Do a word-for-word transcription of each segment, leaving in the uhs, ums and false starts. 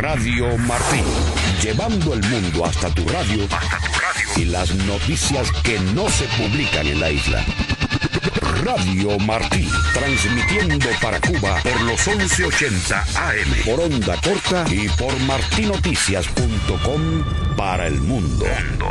Radio Martí, llevando el mundo hasta tu radio, hasta tu radio y las noticias que no se publican en la isla. Radio Martí, transmitiendo para Cuba por los once ochenta A M, por onda corta y por martinoticias punto com para el mundo.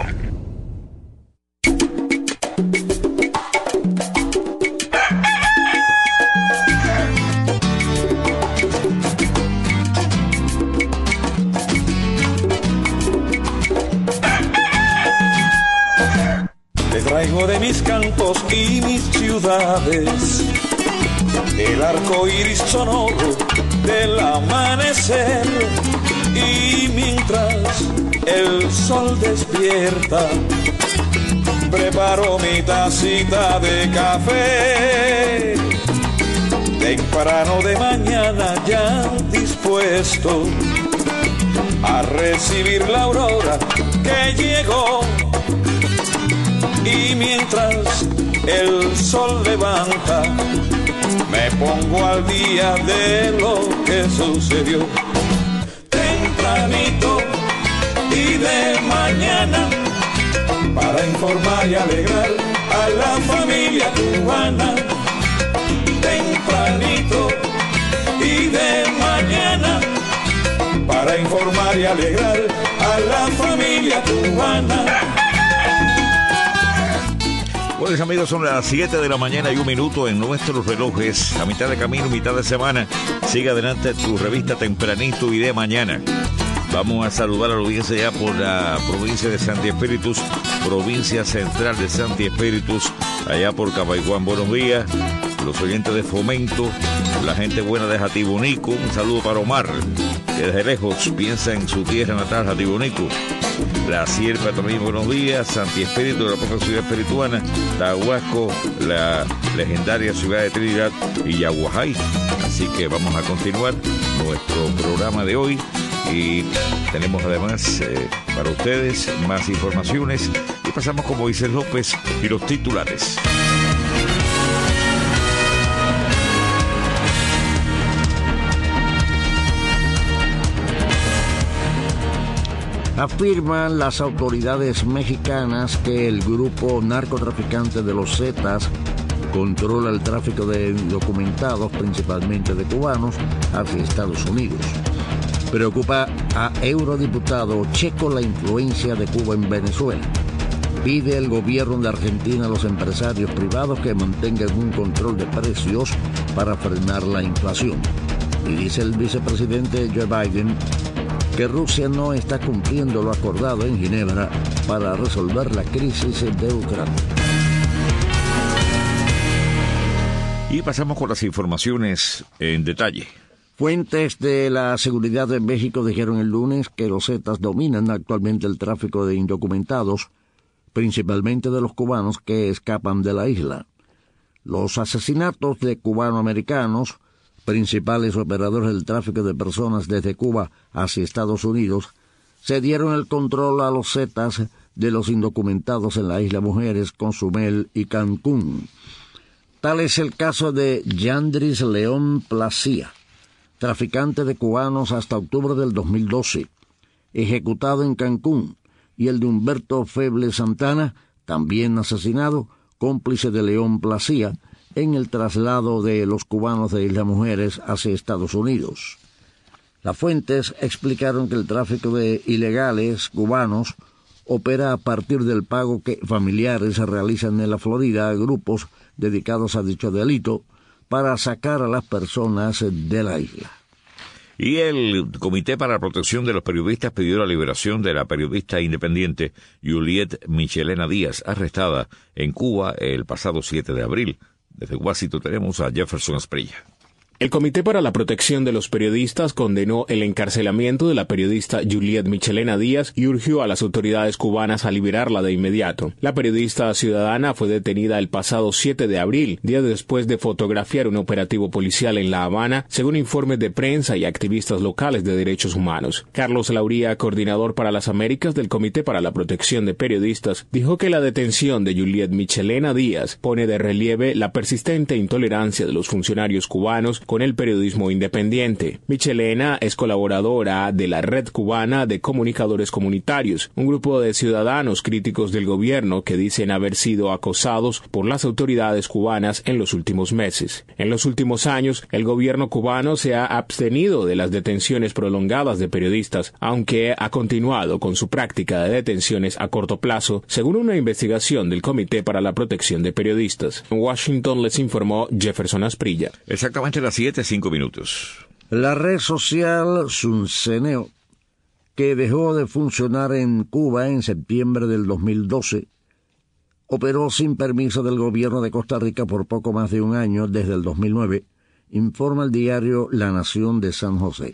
Traigo de mis cantos y mis ciudades el arco iris sonoro del amanecer, y mientras el sol despierta preparo mi tacita de café temprano de mañana, ya dispuesto a recibir la aurora que llegó. Y mientras el sol levanta, me pongo al día de lo que sucedió. Tempranito y de mañana, para informar y alegrar a la familia cubana. Tempranito y de mañana, para informar y alegrar a la familia cubana. Pues amigos, son las siete de la mañana y un minuto en nuestros relojes. A mitad de camino, mitad de semana. Sigue adelante tu revista Tempranito y de mañana. Vamos a saludar a la audiencia ya por la provincia de Santi Espíritus, provincia central de Santi Espíritus, allá por Cabaiguán. Buenos días, los oyentes de Fomento, la gente buena de Jatibonico. Un saludo para Omar, que desde lejos piensa en su tierra natal, Jatibonico. La Sierpa también, buenos días. Santi Espíritu, de la propia ciudad espirituana. Tahuasco, la legendaria ciudad de Trinidad, y Yaguajay. Así que vamos a continuar nuestro programa de hoy. Y tenemos además eh, para ustedes más informaciones. Y pasamos con Moisés López y los titulares. Afirman las autoridades mexicanas que el grupo narcotraficante de los Zetas controla el tráfico de indocumentados, principalmente de cubanos, hacia Estados Unidos. Preocupa a eurodiputado checo la influencia de Cuba en Venezuela. Pide el gobierno de Argentina a los empresarios privados que mantengan un control de precios para frenar la inflación. Y dice el vicepresidente Joe Biden que Rusia no está cumpliendo lo acordado en Ginebra para resolver la crisis de Ucrania. Y pasamos con las informaciones en detalle. Fuentes de la seguridad de México dijeron el lunes que los Zetas dominan actualmente el tráfico de indocumentados, principalmente de los cubanos que escapan de la isla. Los asesinatos de cubanoamericanos, principales operadores del tráfico de personas desde Cuba hacia Estados Unidos, se dieron el control a los Zetas de los indocumentados en la isla Mujeres, Cozumel y Cancún. Tal es el caso de Yandris León Placía, traficante de cubanos hasta octubre del dos mil doce, ejecutado en Cancún, y el de Humberto Feble Santana, también asesinado, cómplice de León Placía, en el traslado de los cubanos de Isla Mujeres hacia Estados Unidos. Las fuentes explicaron que el tráfico de ilegales cubanos opera a partir del pago que familiares realizan en la Florida a grupos dedicados a dicho delito para sacar a las personas de la isla. Y el Comité para la Protección de los Periodistas pidió la liberación de la periodista independiente Juliette Michelena Díaz, arrestada en Cuba el pasado siete de abril. Desde Washington tenemos a Jefferson Asprilla. El Comité para la Protección de los Periodistas condenó el encarcelamiento de la periodista Juliette Michelena Díaz y urgió a las autoridades cubanas a liberarla de inmediato. La periodista ciudadana fue detenida el pasado siete de abril, día después de fotografiar un operativo policial en La Habana, según informes de prensa y activistas locales de derechos humanos. Carlos Lauría, coordinador para las Américas del Comité para la Protección de Periodistas, dijo que la detención de Juliette Michelena Díaz pone de relieve la persistente intolerancia de los funcionarios cubanos con el periodismo independiente. Michelena es colaboradora de la Red Cubana de Comunicadores Comunitarios, un grupo de ciudadanos críticos del gobierno que dicen haber sido acosados por las autoridades cubanas en los últimos meses. En los últimos años, el gobierno cubano se ha abstenido de las detenciones prolongadas de periodistas, aunque ha continuado con su práctica de detenciones a corto plazo, según una investigación del Comité para la Protección de Periodistas. En Washington les informó Jefferson Asprilla. Exactamente a las siete, cinco minutos. La red social Sunceneo, que dejó de funcionar en Cuba en septiembre del dos mil doce, operó sin permiso del gobierno de Costa Rica por poco más de un año desde el dos mil nueve, informa el diario La Nación de San José.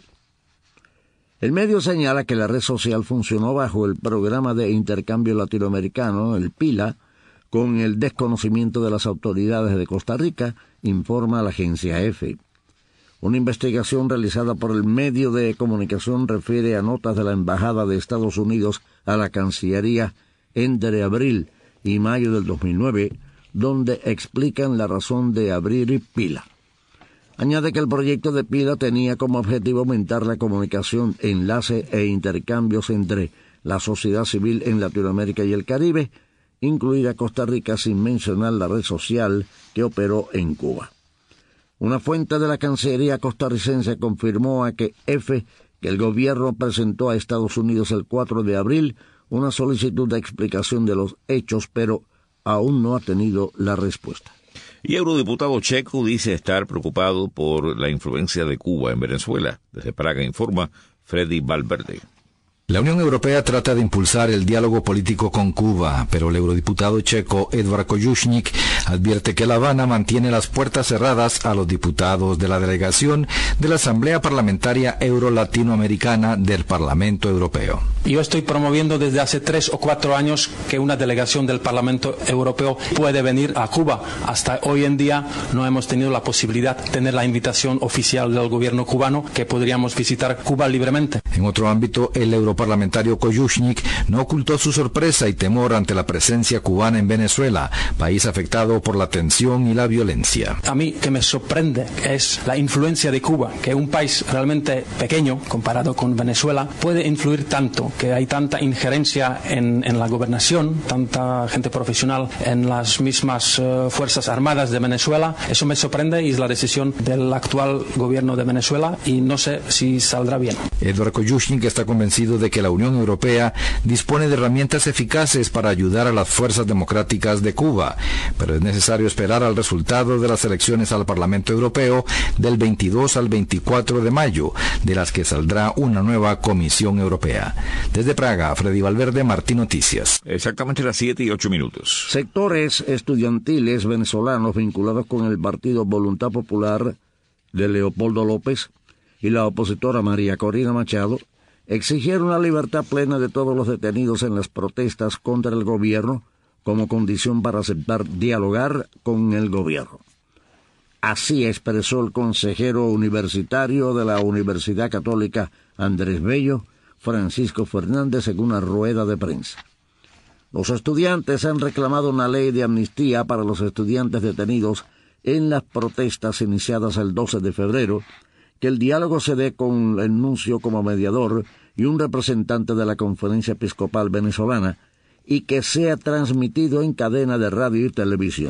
El medio señala que la red social funcionó bajo el programa de intercambio latinoamericano, el PILA, con el desconocimiento de las autoridades de Costa Rica, informa la agencia EFE. Una investigación realizada por el medio de comunicación refiere a notas de la Embajada de Estados Unidos a la Cancillería entre abril y mayo del dos mil nueve, donde explican la razón de abrir PILA. Añade que el proyecto de PILA tenía como objetivo aumentar la comunicación, enlace e intercambios entre la sociedad civil en Latinoamérica y el Caribe, incluida Costa Rica, sin mencionar la red social que operó en Cuba. Una fuente de la Cancillería costarricense confirmó a que F que el gobierno presentó a Estados Unidos el cuatro de abril una solicitud de explicación de los hechos, pero aún no ha tenido la respuesta. Y el eurodiputado checo dice estar preocupado por la influencia de Cuba en Venezuela. Desde Praga informa Freddy Valverde. La Unión Europea trata de impulsar el diálogo político con Cuba, pero el eurodiputado checo Edvard Kojušník advierte que La Habana mantiene las puertas cerradas a los diputados de la delegación de la Asamblea Parlamentaria Euro-Latinoamericana del Parlamento Europeo. Yo estoy promoviendo desde hace tres o cuatro años que una delegación del Parlamento Europeo puede venir a Cuba. Hasta hoy en día no hemos tenido la posibilidad de tener la invitación oficial del gobierno cubano que podríamos visitar Cuba libremente. En otro ámbito, el europarlamentario Kojušník no ocultó su sorpresa y temor ante la presencia cubana en Venezuela, país afectado por la tensión y la violencia. A mí que me sorprende es la influencia de Cuba, que un país realmente pequeño comparado con Venezuela puede influir tanto, que hay tanta injerencia en, en la gobernación, tanta gente profesional en las mismas uh, Fuerzas Armadas de Venezuela. Eso me sorprende y es la decisión del actual gobierno de Venezuela y no sé si saldrá bien. Edvard Kojušník está convencido de que la Unión Europea dispone de herramientas eficaces para ayudar a las fuerzas democráticas de Cuba, pero es necesario esperar al resultado de las elecciones al Parlamento Europeo del veintidós al veinticuatro de mayo, de las que saldrá una nueva Comisión Europea. Desde Praga, Freddy Valverde, Martín Noticias. Exactamente las siete y ocho minutos. Sectores estudiantiles venezolanos vinculados con el Partido Voluntad Popular de Leopoldo López y la opositora María Corina Machado exigieron la libertad plena de todos los detenidos en las protestas contra el gobierno como condición para aceptar dialogar con el gobierno. Así expresó el consejero universitario de la Universidad Católica Andrés Bello, Francisco Fernández, en una rueda de prensa. Los estudiantes han reclamado una ley de amnistía para los estudiantes detenidos en las protestas iniciadas el doce de febrero, que el diálogo se dé con el nuncio como mediador y un representante de la Conferencia Episcopal Venezolana, y que sea transmitido en cadena de radio y televisión.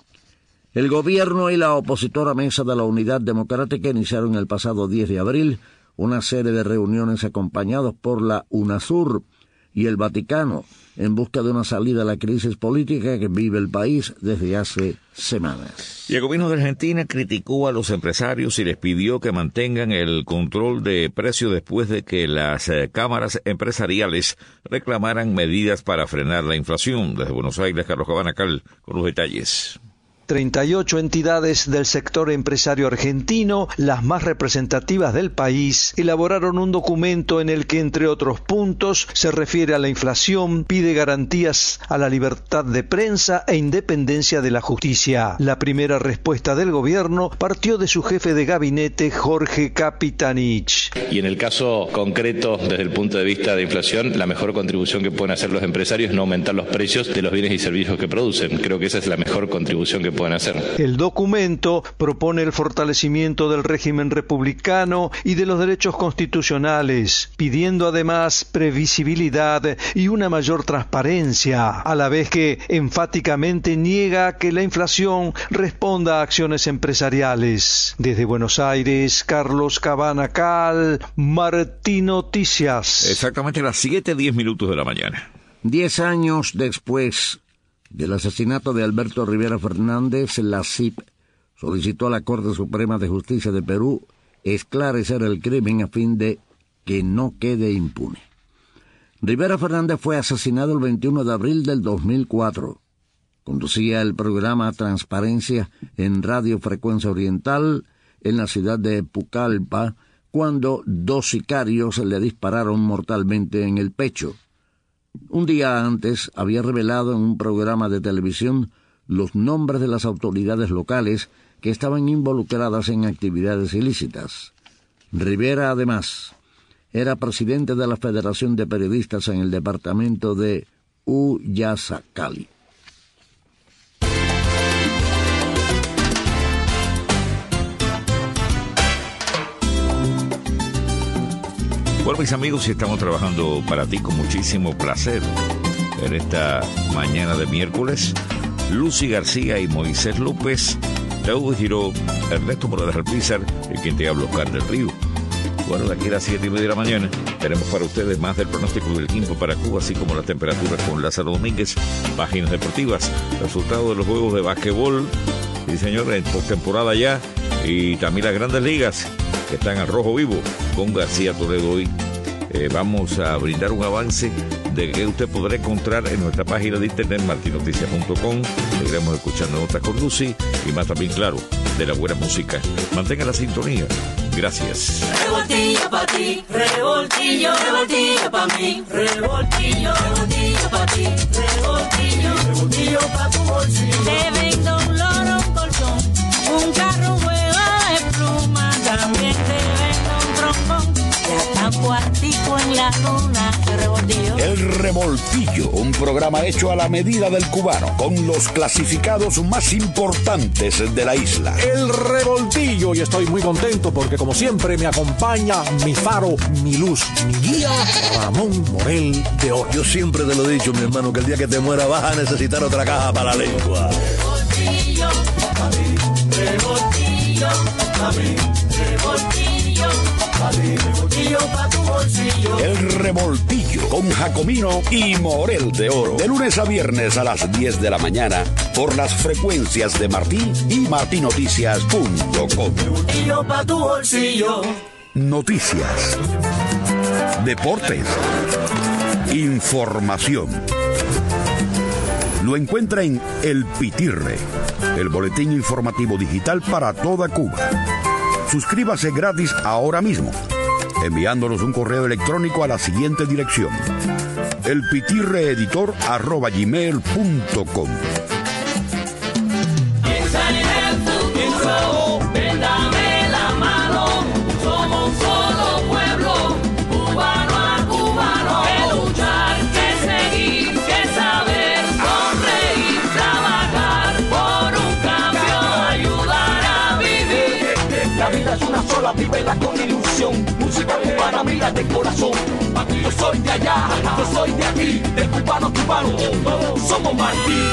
El gobierno y la opositora Mesa de la Unidad Democrática iniciaron el pasado diez de abril una serie de reuniones acompañados por la UNASUR y el Vaticano en busca de una salida a la crisis política que vive el país desde hace semanas. Y el gobierno de Argentina criticó a los empresarios y les pidió que mantengan el control de precios después de que las eh, cámaras empresariales reclamaran medidas para frenar la inflación. Desde Buenos Aires, Carlos Cabanacal con los detalles. treinta y ocho entidades del sector empresario argentino, las más representativas del país, elaboraron un documento en el que, entre otros puntos, se refiere a la inflación, pide garantías a la libertad de prensa e independencia de la justicia. La primera respuesta del gobierno partió de su jefe de gabinete, Jorge Capitanich. Y en el caso concreto, desde el punto de vista de inflación, la mejor contribución que pueden hacer los empresarios es no aumentar los precios de los bienes y servicios que producen. Creo que esa es la mejor contribución que que pueden hacer. El documento propone el fortalecimiento del régimen republicano y de los derechos constitucionales, pidiendo además previsibilidad y una mayor transparencia, a la vez que enfáticamente niega que la inflación responda a acciones empresariales. Desde Buenos Aires, Carlos Cabana Cal, Martí Noticias. Exactamente las siete diez minutos de la mañana. Diez años después del asesinato de Alberto Rivera Fernández, la C I P solicitó a la Corte Suprema de Justicia de Perú esclarecer el crimen a fin de que no quede impune. Rivera Fernández fue asesinado el veintiuno de abril del dos mil cuatro. Conducía el programa Transparencia en Radio Frecuencia Oriental en la ciudad de Pucallpa cuando dos sicarios le dispararon mortalmente en el pecho. Un día antes había revelado en un programa de televisión los nombres de las autoridades locales que estaban involucradas en actividades ilícitas. Rivera, además, era presidente de la Federación de Periodistas en el departamento de Uyazacali. Bueno, mis amigos, estamos trabajando para ti con muchísimo placer en esta mañana de miércoles. Lucy García y Moisés López, Raúl Giró, Ernesto Morales Alpizar y quien te habla, Oscar del Río. Bueno, de aquí a las siete y media de la mañana tenemos para ustedes más del pronóstico del tiempo para Cuba, así como las temperaturas con Lázaro Domínguez, páginas deportivas, resultados de los juegos de básquetbol, y señores, en postemporada ya, y también las grandes ligas que están al rojo vivo con García Toledo hoy. Eh, vamos a brindar un avance de que usted podrá encontrar en nuestra página de internet martinoticias punto com. Seguiremos escuchando notas con Lucy y más también, claro, de la buena música. Mantenga la sintonía. Gracias. Revoltillo pa' ti, revoltillo, revoltillo pa' mí, revoltillo, revoltillo pa' ti, revoltillo, revoltillo pa' tu bolsillo. Te vendo un loro, un colchón, un carro, un juego de pluma, también te vendo un trombón, y hasta un cuartico en la luna, el revoltillo. El Revoltillo, un programa hecho a la medida del cubano, con los clasificados más importantes de la isla. El Revoltillo, y estoy muy contento porque como siempre me acompaña mi faro, mi luz, mi guía, Ramón Morel de Oro. Yo siempre te lo he dicho, mi hermano, que el día que te muera vas a necesitar otra caja para la lengua. Revoltillo, pa' mí, revoltillo, pa' mí, revoltillo, pa' mí, revoltillo pa' tu bolsillo. El Revoltillo con Jacomino y Morel de Oro. De lunes a viernes a las diez de la mañana por las frecuencias de Martí y martí noticias punto com. Revoltillo pa' tu bolsillo. Noticias, deportes, información. Lo encuentra en El Pitirre, el boletín informativo digital para toda Cuba. Suscríbase gratis ahora mismo, enviándonos un correo electrónico a la siguiente dirección: elpitirreeditor arroba gmail punto com. Piensa en el futuro, ven, dame la mano, somos un solo pueblo, cubano a cubano, que luchar, que seguir, que saber, sonreír, trabajar por un cambio, ayudar a vivir. La vida es una sola, vívela con ilusión, música cubana, mira de corazón. Yo soy de allá, yo soy de aquí, de cubano a cubano, todos somos Martí.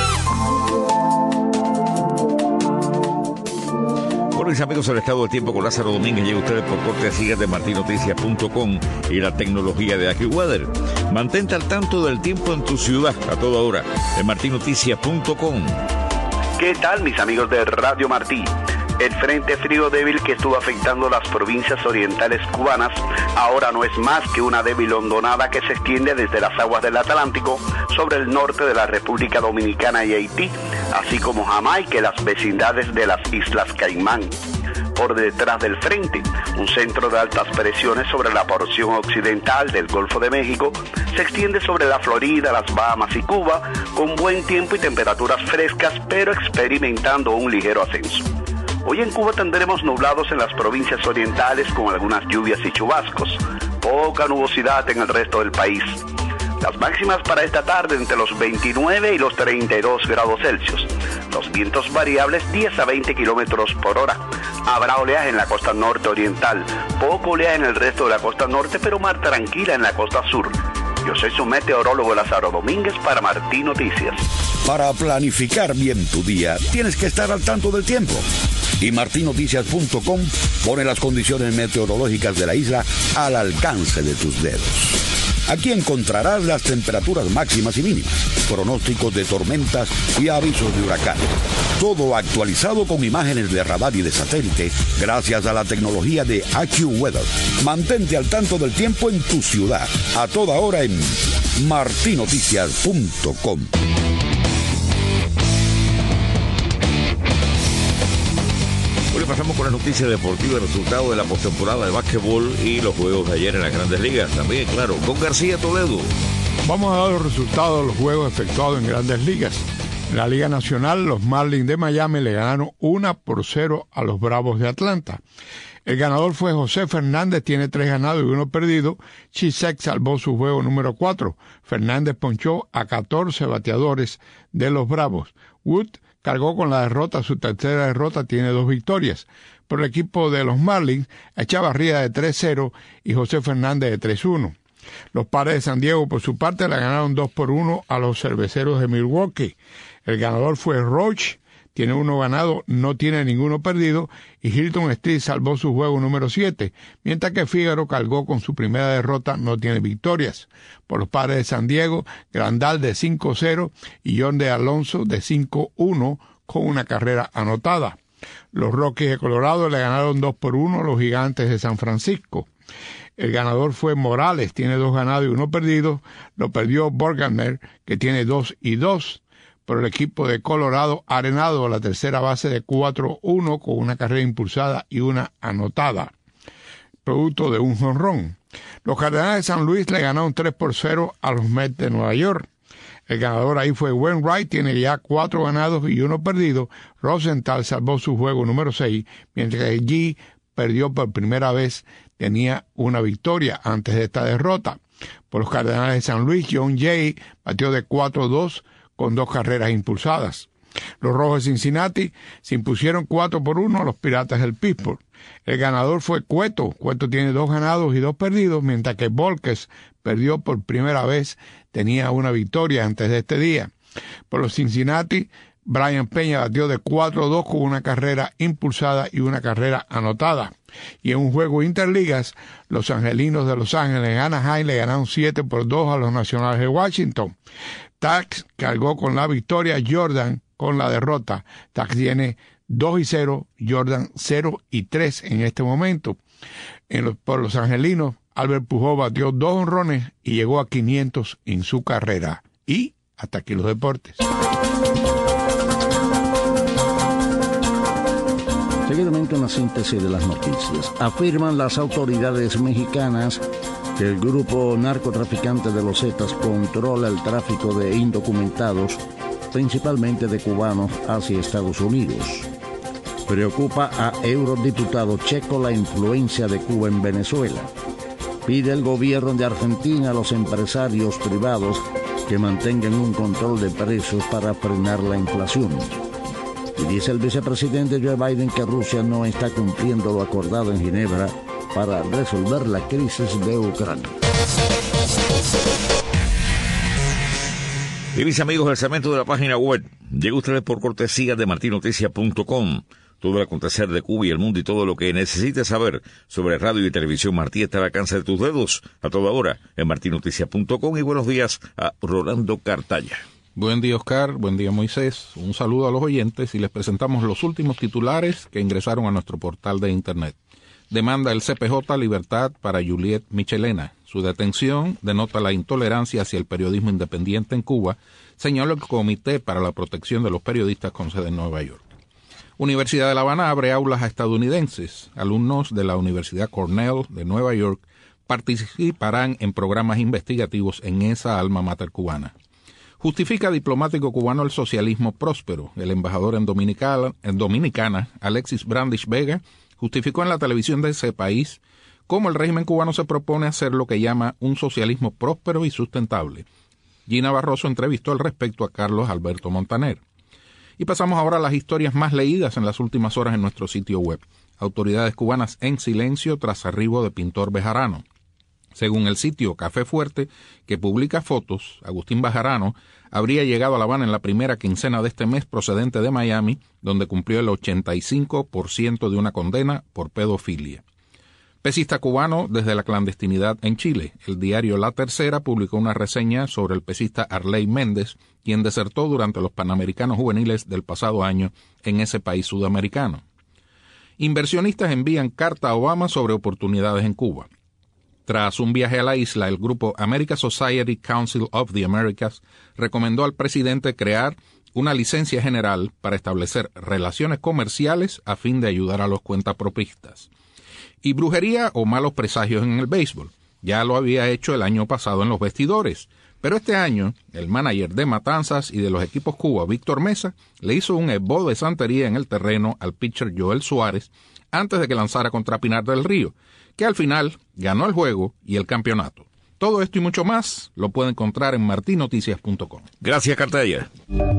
Bueno, mis amigos, el estado del tiempo con Lázaro Domínguez llega a ustedes por cortesía de martí noticias punto com y la tecnología de AccuWeather. Mantente al tanto del tiempo en tu ciudad a toda hora en martí noticias punto com. ¿Qué tal, mis amigos de Radio Martí? El frente frío débil que estuvo afectando las provincias orientales cubanas ahora no es más que una débil hondonada que se extiende desde las aguas del Atlántico sobre el norte de la República Dominicana y Haití, así como Jamaica y las vecindades de las Islas Caimán. Por detrás del frente, un centro de altas presiones sobre la porción occidental del Golfo de México se extiende sobre la Florida, las Bahamas y Cuba, con buen tiempo y temperaturas frescas, pero experimentando un ligero ascenso. Hoy en Cuba tendremos nublados en las provincias orientales con algunas lluvias y chubascos, poca nubosidad en el resto del país. Las máximas para esta tarde entre los veintinueve y los treinta y dos grados Celsius. Los vientos variables diez a veinte kilómetros por hora. Habrá oleaje en la costa norte oriental, poco oleaje en el resto de la costa norte, pero mar tranquila en la costa sur. Yo soy su meteorólogo Lázaro Domínguez para Martí Noticias. Para planificar bien tu día, tienes que estar al tanto del tiempo. Y martí noticias punto com pone las condiciones meteorológicas de la isla al alcance de tus dedos. Aquí encontrarás las temperaturas máximas y mínimas, pronósticos de tormentas y avisos de huracán. Todo actualizado con imágenes de radar y de satélite gracias a la tecnología de AccuWeather. Mantente al tanto del tiempo en tu ciudad, a toda hora en martí noticias punto com. Pasamos con las noticias deportivas, resultados de la postemporada de básquetbol y los juegos de ayer en las Grandes Ligas. También, claro, con García Toledo. Vamos a dar los resultados de los juegos efectuados en Grandes Ligas. En la Liga Nacional, los Marlins de Miami le ganaron una por cero a los Bravos de Atlanta. El ganador fue José Fernández, tiene tres ganados y uno perdido. Chisek salvó su juego número cuatro. Fernández ponchó a catorce bateadores de los Bravos. Wood cargó con la derrota, su tercera derrota, tiene dos victorias. Por el equipo de los Marlins, Echavarría de tres cero y José Fernández de tres uno. Los Padres de San Diego, por su parte, le ganaron dos por uno a los Cerveceros de Milwaukee. El ganador fue Roach, tiene uno ganado, no tiene ninguno perdido, y Hilton Street salvó su juego número siete, mientras que Fígaro cargó con su primera derrota, no tiene victorias. Por los Padres de San Diego, Grandal de cinco cero y John de Alonso de cinco uno con una carrera anotada. Los Rockies de Colorado le ganaron dos por uno a los Gigantes de San Francisco. El ganador fue Morales, tiene dos ganados y uno perdido. Lo perdió Borghammer, que tiene dos y dos. Por el equipo de Colorado, Arenado a la tercera base de cuatro uno con una carrera impulsada y una anotada, producto de un jonrón. Los Cardenales de San Luis le ganaron tres por cero a los Mets de Nueva York. El ganador ahí fue Wainwright, tiene ya cuatro ganados y uno perdido. Rosenthal salvó su juego número seis, mientras que G perdió por primera vez, tenía una victoria antes de esta derrota. Por los Cardenales de San Luis, John Jay batió de cuatro dos con dos carreras impulsadas. Los Rojos de Cincinnati se impusieron cuatro por uno a los Piratas del Pittsburgh. El ganador fue Cueto. Cueto tiene dos ganados y dos perdidos, mientras que Volquez perdió por primera vez, tenía una victoria antes de este día. Por los Cincinnati, Brian Peña batió de cuatro dos con una carrera impulsada y una carrera anotada. Y en un juego interligas, los Angelinos de Los Ángeles en Anaheim le ganaron siete por dos a los Nacionales de Washington. Tax cargó con la victoria, Jordan con la derrota. Tax tiene dos y cero, Jordan cero y tres en este momento. En los, por los Angelinos, Albert Pujol batió dos honrones y llegó a quinientos en su carrera. Y hasta aquí los deportes. Seguidamente una síntesis de las noticias. Afirman las autoridades mexicanas que el grupo narcotraficante de los Zetas controla el tráfico de indocumentados, principalmente de cubanos, hacia Estados Unidos. Preocupa a eurodiputado Checo la influencia de Cuba en Venezuela. Pide el gobierno de Argentina a los empresarios privados que mantengan un control de precios para frenar la inflación. Y dice el vicepresidente Joe Biden que Rusia no está cumpliendo lo acordado en Ginebra para resolver la crisis de Ucrania. Y mis amigos, el segmento de la página web llega a ustedes por cortesía de martí noticias punto com. Todo el acontecer de Cuba y el mundo y todo lo que necesites saber sobre radio y televisión Martí está al alcance de tus dedos a toda hora en martí noticias punto com. Y buenos días a Rolando Cartaya. Buen día, Oscar. Buen día, Moisés. Un saludo a los oyentes y les presentamos los últimos titulares que ingresaron a nuestro portal de Internet. Demanda el C P J libertad para Juliet Michelena. Su detención denota la intolerancia hacia el periodismo independiente en Cuba, señaló el Comité para la Protección de los Periodistas con sede en Nueva York. Universidad de La Habana abre aulas a estadounidenses. Alumnos de la Universidad Cornell de Nueva York participarán en programas investigativos en esa alma mater cubana. Justifica diplomático cubano el socialismo próspero. El embajador en, Dominicana, en Dominicana, Alexis Brandish Vega, justificó en la televisión de ese país cómo el régimen cubano se propone hacer lo que llama un socialismo próspero y sustentable. Gina Barroso entrevistó al respecto a Carlos Alberto Montaner. Y pasamos ahora a las historias más leídas en las últimas horas en nuestro sitio web. Autoridades cubanas en silencio tras arribo de pintor Bejarano. Según el sitio Café Fuerte, que publica fotos, Agustín Bejarano habría llegado a La Habana en la primera quincena de este mes procedente de Miami, donde cumplió el ochenta y cinco por ciento de una condena por pedofilia. Pesista cubano desde la clandestinidad en Chile. El diario La Tercera publicó una reseña sobre el pesista Arley Méndez, quien desertó durante los Panamericanos Juveniles del pasado año en ese país sudamericano. Inversionistas envían carta a Obama sobre oportunidades en Cuba. Tras un viaje a la isla, el grupo American Society Council of the Americas recomendó al presidente crear una licencia general para establecer relaciones comerciales a fin de ayudar a los cuentapropistas. Y brujería o malos presagios en el béisbol. Ya lo había hecho el año pasado en los vestidores. Pero este año, el manager de Matanzas y de los equipos Cuba, Víctor Mesa, le hizo un esbozo de santería en el terreno al pitcher Joel Suárez antes de que lanzara contra Pinar del Río, que al final ganó el juego y el campeonato. Todo esto y mucho más lo puede encontrar en martin noticias punto com. Gracias, Cartaya.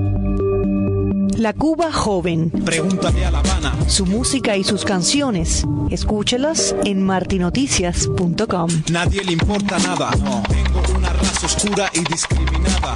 La Cuba joven. Pregúntale a La Habana. Su música y sus canciones. Escúchelas en martin noticias punto com. Nadie le importa nada. No. Tengo una raza oscura y discriminada.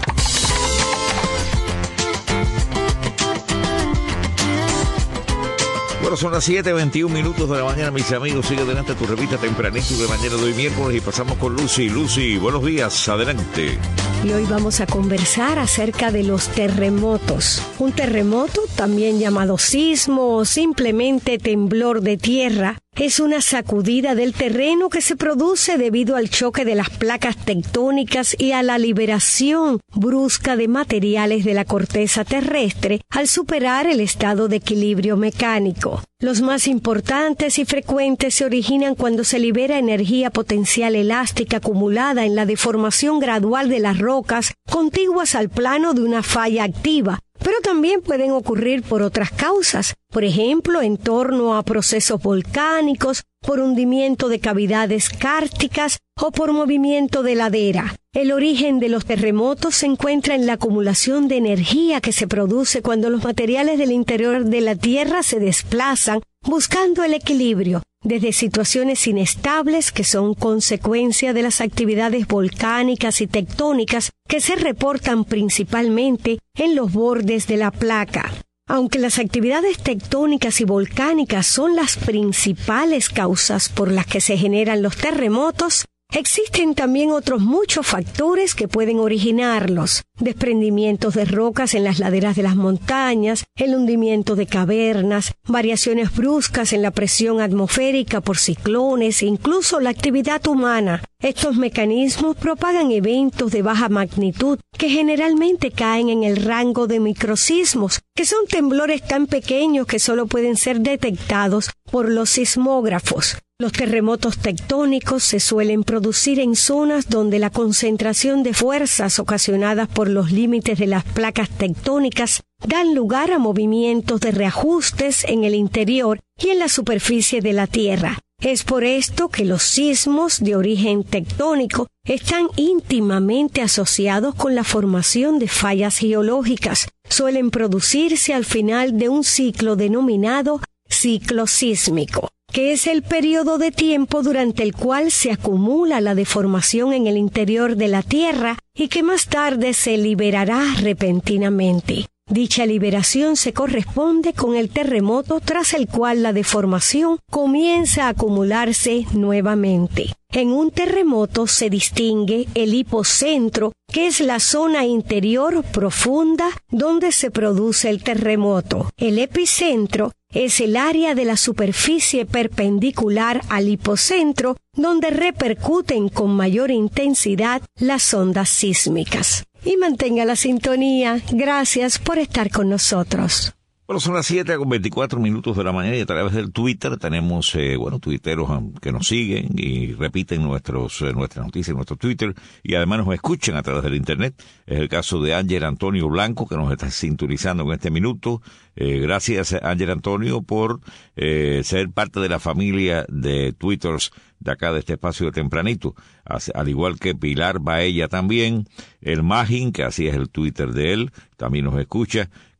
Bueno, son las siete veintiún minutos de la mañana, mis amigos. Sigue adelante tu revista tempranito de mañana de hoy miércoles y pasamos con Lucy. Lucy, buenos días, adelante. Y hoy vamos a conversar acerca de los terremotos. Un terremoto, también llamado sismo o simplemente temblor de tierra, es una sacudida del terreno que se produce debido al choque de las placas tectónicas y a la liberación brusca de materiales de la corteza terrestre al superar el estado de equilibrio mecánico. Los más importantes y frecuentes se originan cuando se libera energía potencial elástica acumulada en la deformación gradual de las rocas contiguas al plano de una falla activa, pero también pueden ocurrir por otras causas, por ejemplo, en torno a procesos volcánicos, por hundimiento de cavidades kárticas o por movimiento de ladera. El origen de los terremotos se encuentra en la acumulación de energía que se produce cuando los materiales del interior de la Tierra se desplazan buscando el equilibrio, desde situaciones inestables que son consecuencia de las actividades volcánicas y tectónicas que se reportan principalmente en los bordes de la placa. Aunque las actividades tectónicas y volcánicas son las principales causas por las que se generan los terremotos, existen también otros muchos factores que pueden originarlos: desprendimientos de rocas en las laderas de las montañas, el hundimiento de cavernas, variaciones bruscas en la presión atmosférica por ciclones e incluso la actividad humana. Estos mecanismos propagan eventos de baja magnitud que generalmente caen en el rango de microsismos, que son temblores tan pequeños que solo pueden ser detectados por los sismógrafos. Los terremotos tectónicos se suelen producir en zonas donde la concentración de fuerzas ocasionadas por los límites de las placas tectónicas dan lugar a movimientos de reajustes en el interior y en la superficie de la Tierra. Es por esto que los sismos de origen tectónico están íntimamente asociados con la formación de fallas geológicas. Suelen producirse al final de un ciclo denominado ciclo sísmico, que es el periodo de tiempo durante el cual se acumula la deformación en el interior de la Tierra y que más tarde se liberará repentinamente. Dicha liberación se corresponde con el terremoto tras el cual la deformación comienza a acumularse nuevamente. En un terremoto se distingue el hipocentro, que es la zona interior profunda donde se produce el terremoto. El epicentro es el área de la superficie perpendicular al hipocentro, donde repercuten con mayor intensidad las ondas sísmicas. Y mantenga la sintonía. Gracias por estar con nosotros. Bueno, son las siete con veinticuatro minutos de la mañana y a través del Twitter tenemos, eh, bueno, tuiteros que nos siguen y repiten nuestros eh, nuestras noticias en nuestro Twitter y además nos escuchan a través del Internet. Es el caso de Ángel Antonio Blanco, que nos está sintonizando en este minuto. Eh, gracias, Ángel Antonio, por eh, ser parte de la familia de Twitters de acá de este espacio de tempranito, al igual que Pilar Baella también, el Magin, que así es el Twitter de él, también nos escucha,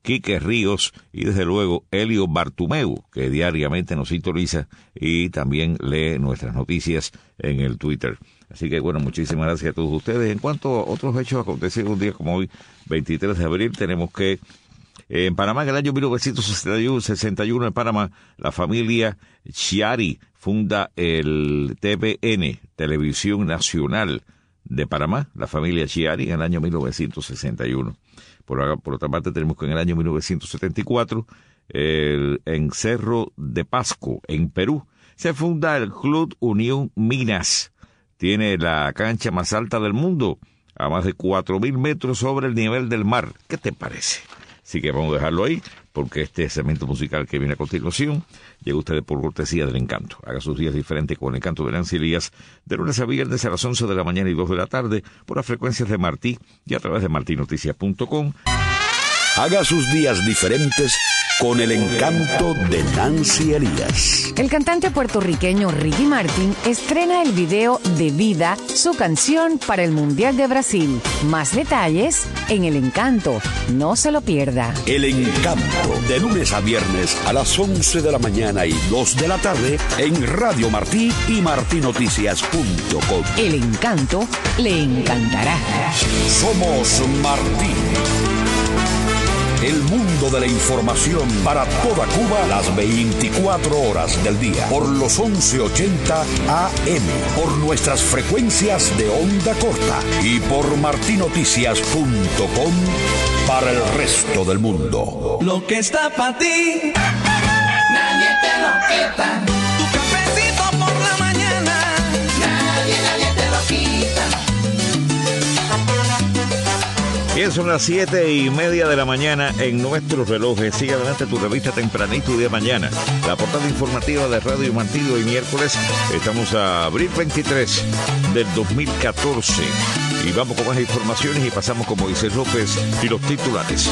Quique Ríos y desde luego Elio Bartumeu, que diariamente nos sintoniza y también lee nuestras noticias en el Twitter. Así que bueno, muchísimas gracias a todos ustedes. En cuanto a otros hechos acontecidos un día como hoy, veintitrés de abril, tenemos que en Panamá, en el año mil novecientos sesenta y uno, en Panamá, la familia Chiari funda el T V N, Televisión Nacional de Panamá, la familia Chiari, en el año mil novecientos sesenta y uno. Por, por otra parte, tenemos que en el año mil novecientos setenta y cuatro, el, en Cerro de Pasco, en Perú, se funda el Club Unión Minas. Tiene la cancha más alta del mundo, a más de cuatro mil metros sobre el nivel del mar. ¿Qué te parece? Así que vamos a dejarlo ahí, porque este segmento musical que viene a continuación llega a ustedes por cortesía del Encanto. Haga sus días diferentes con el Encanto de Nancy Elías, de lunes a viernes a las once de la mañana y dos de la tarde, por las frecuencias de Martí y a través de marti noticias punto com. Haga sus días diferentes con el Encanto de Nancy Elías. El cantante puertorriqueño Ricky Martin estrena el video de Vida, su canción para el Mundial de Brasil. Más detalles en El Encanto. No se lo pierda. El Encanto, de lunes a viernes a las once de la mañana y dos de la tarde en Radio Martí y marti noticias punto com. El Encanto le encantará. Somos Martí. El mundo de la información para toda Cuba las veinticuatro horas del día. Por los once ochenta A M. Por nuestras frecuencias de onda corta. Y por marti noticias punto com para el resto del mundo. Lo que está para ti, nadie te lo quita. Tu cafecito por la mañana, nadie, nadie te lo quita. Bien, son las siete y media de la mañana en nuestros relojes. Sigue adelante tu revista tempranito de mañana. La portada informativa de Radio Martí hoy miércoles. Estamos a abril veintitrés del dos mil catorce. Y vamos con más informaciones y pasamos con Moisés López y los titulares.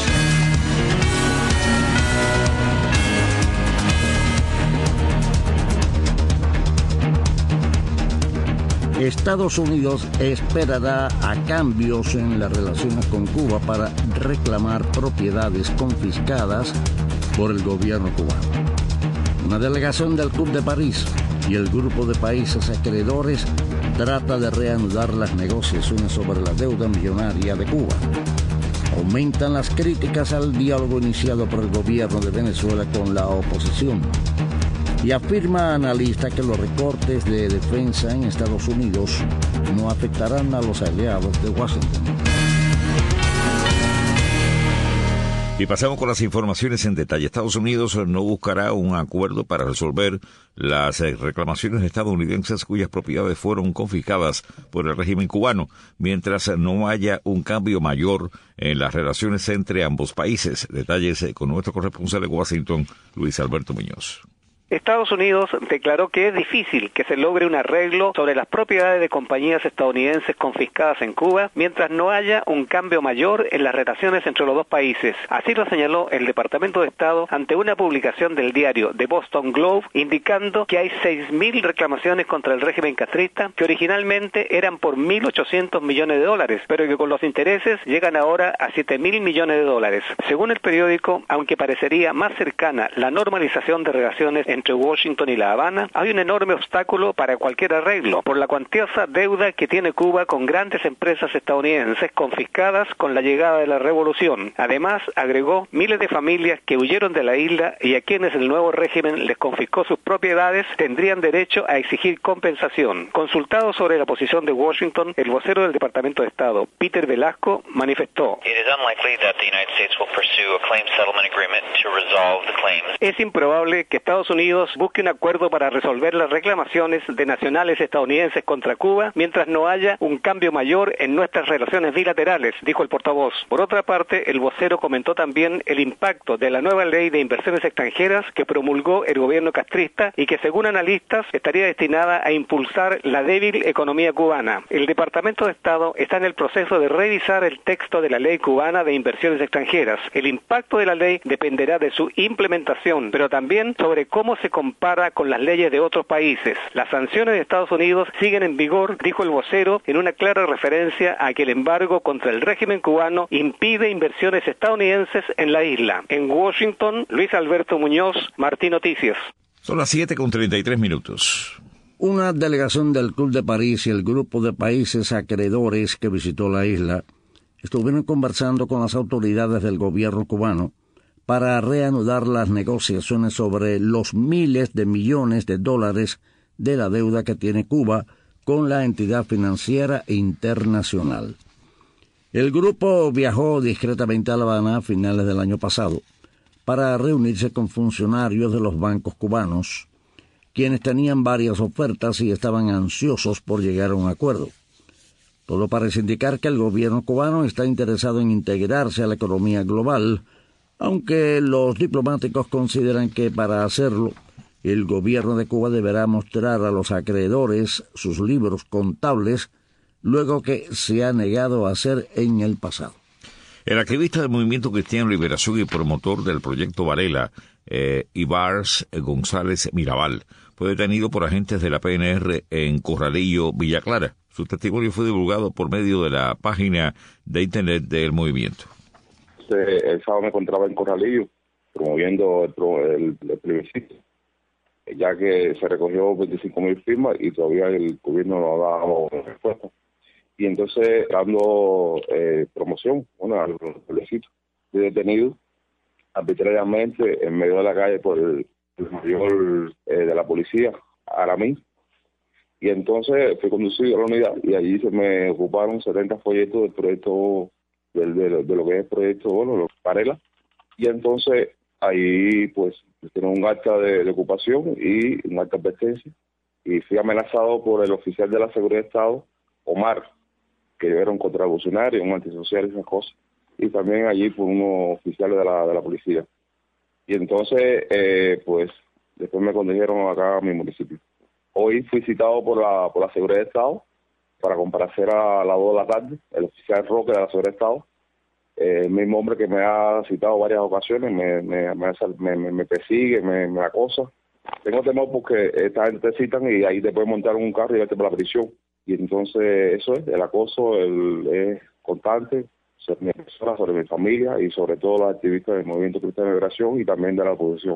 Estados Unidos esperará a cambios en las relaciones con Cuba para reclamar propiedades confiscadas por el gobierno cubano. Una delegación del Club de París y el grupo de países acreedores trata de reanudar las negociaciones sobre la deuda millonaria de Cuba. Aumentan las críticas al diálogo iniciado por el gobierno de Venezuela con la oposición. Y afirma analista que los recortes de defensa en Estados Unidos no afectarán a los aliados de Washington. Y pasamos con las informaciones en detalle. Estados Unidos no buscará un acuerdo para resolver las reclamaciones estadounidenses cuyas propiedades fueron confiscadas por el régimen cubano, mientras no haya un cambio mayor en las relaciones entre ambos países. Detalles con nuestro corresponsal de Washington, Luis Alberto Muñoz. Estados Unidos declaró que es difícil que se logre un arreglo sobre las propiedades de compañías estadounidenses confiscadas en Cuba mientras no haya un cambio mayor en las relaciones entre los dos países. Así lo señaló el Departamento de Estado ante una publicación del diario The Boston Globe indicando que hay seis mil reclamaciones contra el régimen castrista que originalmente eran por mil ochocientos millones de dólares, pero que con los intereses llegan ahora a siete mil millones de dólares. Según el periódico, aunque parecería más cercana la normalización de relaciones entre entre Washington y La Habana, hay un enorme obstáculo para cualquier arreglo por la cuantiosa deuda que tiene Cuba con grandes empresas estadounidenses confiscadas con la llegada de la revolución. Además, agregó, miles de familias que huyeron de la isla y a quienes el nuevo régimen les confiscó sus propiedades tendrían derecho a exigir compensación. Consultado sobre la posición de Washington, el vocero del Departamento de Estado, Peter Velasco, manifestó: es improbable que Estados Unidos busque un acuerdo para resolver las reclamaciones de nacionales estadounidenses contra Cuba mientras no haya un cambio mayor en nuestras relaciones bilaterales, dijo el portavoz. Por otra parte, el vocero comentó también el impacto de la nueva ley de inversiones extranjeras que promulgó el gobierno castrista y que, según analistas, estaría destinada a impulsar la débil economía cubana. El Departamento de Estado está en el proceso de revisar el texto de la ley cubana de inversiones extranjeras. El impacto de la ley dependerá de su implementación, pero también sobre cómo ¿cómo se compara con las leyes de otros países? Las sanciones de Estados Unidos siguen en vigor, dijo el vocero, en una clara referencia a que el embargo contra el régimen cubano impide inversiones estadounidenses en la isla. En Washington, Luis Alberto Muñoz, Martí Noticias. Son las siete con treinta y tres minutos. Una delegación del Club de París y el grupo de países acreedores que visitó la isla estuvieron conversando con las autoridades del gobierno cubano para reanudar las negociaciones sobre los miles de millones de dólares de la deuda que tiene Cuba con la entidad financiera internacional. El grupo viajó discretamente a La Habana a finales del año pasado para reunirse con funcionarios de los bancos cubanos, quienes tenían varias ofertas y estaban ansiosos por llegar a un acuerdo. Todo parece indicar que el gobierno cubano está interesado en integrarse a la economía global, aunque los diplomáticos consideran que para hacerlo, el gobierno de Cuba deberá mostrar a los acreedores sus libros contables, luego que se ha negado a hacer en el pasado. El activista del Movimiento Cristiano Liberación y promotor del Proyecto Varela, eh, Ibars González Mirabal, fue detenido por agentes de la P N R en Corralillo, Villa Clara. Su testimonio fue divulgado por medio de la página de internet del movimiento. El sábado me encontraba en Corralillo promoviendo el, el, el plebiscito, ya que se recogió veinticinco mil firmas y todavía el gobierno no ha dado respuesta. Y entonces, dando eh, promoción, bueno, al plebiscito, fui detenido arbitrariamente en medio de la calle por el, el mayor eh, de la policía, Aramí. Y entonces fui conducido a la unidad y allí se me ocuparon setenta folletos del proyecto, del, de, de lo que es el proyecto, bueno, los Varela. Y entonces ahí pues tiene un acta de, de ocupación y un acta de advertencia. Y fui amenazado por el oficial de la Seguridad de Estado, Omar, que yo era un contrarrevolucionario, un antisocial y esas cosas. Y también allí por unos oficiales de la, de la policía. Y entonces, eh, pues, después me condujeron acá a mi municipio. Hoy fui citado por la por la Seguridad de Estado para comparecer a las dos de la tarde, el oficial Roque de la Seguridad de Estado, eh, el mismo hombre que me ha citado varias ocasiones, me me, me, me, me persigue, me, me acosa. Tengo temor porque esta gente te citan y ahí te pueden montar un carro y vete por la prisión. Y entonces eso es, el acoso el, es constante sobre mi persona, sobre mi familia y sobre todo los activistas del Movimiento Cristiano de Liberación y también de la oposición.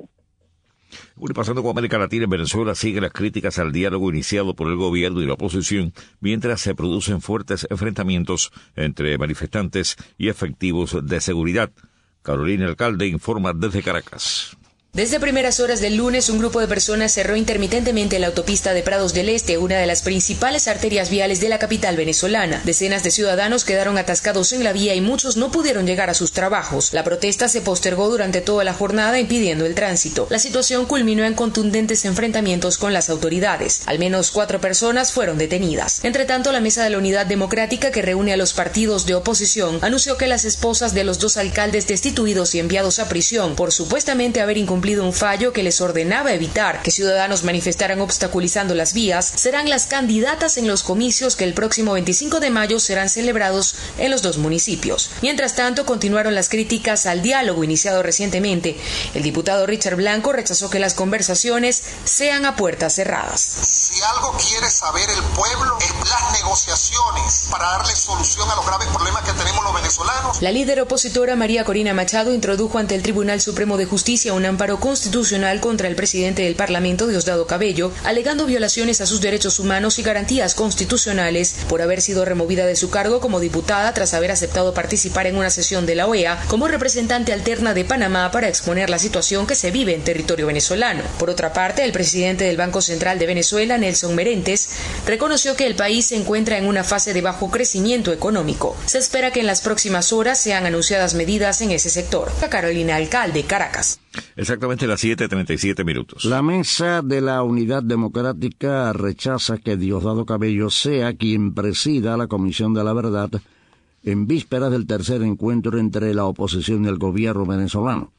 Bueno, pasando con América Latina, en Venezuela siguen las críticas al diálogo iniciado por el gobierno y la oposición, mientras se producen fuertes enfrentamientos entre manifestantes y efectivos de seguridad. Carolina Alcalde informa desde Caracas. Desde primeras horas del lunes, un grupo de personas cerró intermitentemente la autopista de Prados del Este, una de las principales arterias viales de la capital venezolana. Decenas de ciudadanos quedaron atascados en la vía y muchos no pudieron llegar a sus trabajos. La protesta se postergó durante toda la jornada, impidiendo el tránsito. La situación culminó en contundentes enfrentamientos con las autoridades. Al menos cuatro personas fueron detenidas. Entre tanto, la Mesa de la Unidad Democrática, que reúne a los partidos de oposición, anunció que las esposas de los dos alcaldes destituidos y enviados a prisión por supuestamente haber incumplido un fallo que les ordenaba evitar que ciudadanos manifestaran obstaculizando las vías, serán las candidatas en los comicios que el próximo veinticinco de mayo serán celebrados en los dos municipios. Mientras tanto, continuaron las críticas al diálogo iniciado recientemente. El diputado Richard Blanco rechazó que las conversaciones sean a puertas cerradas. Si algo quiere saber el pueblo es las negociaciones para darle solución a los graves problemas que tenemos los venezolanos. La líder opositora María Corina Machado introdujo ante el Tribunal Supremo de Justicia un amparo constitucional contra el presidente del Parlamento, Diosdado Cabello, alegando violaciones a sus derechos humanos y garantías constitucionales por haber sido removida de su cargo como diputada tras haber aceptado participar en una sesión de la O E A como representante alterna de Panamá para exponer la situación que se vive en territorio venezolano. Por otra parte, el presidente del Banco Central de Venezuela, Nelson Merentes, reconoció que el país se encuentra en una fase de bajo crecimiento económico. Se espera que en las próximas horas sean anunciadas medidas en ese sector. Carolina Alcalde, Caracas. Exactamente las siete treinta y siete minutos. La Mesa de la Unidad Democrática rechaza que Diosdado Cabello sea quien presida la Comisión de la Verdad en vísperas del tercer encuentro entre la oposición y el gobierno venezolano.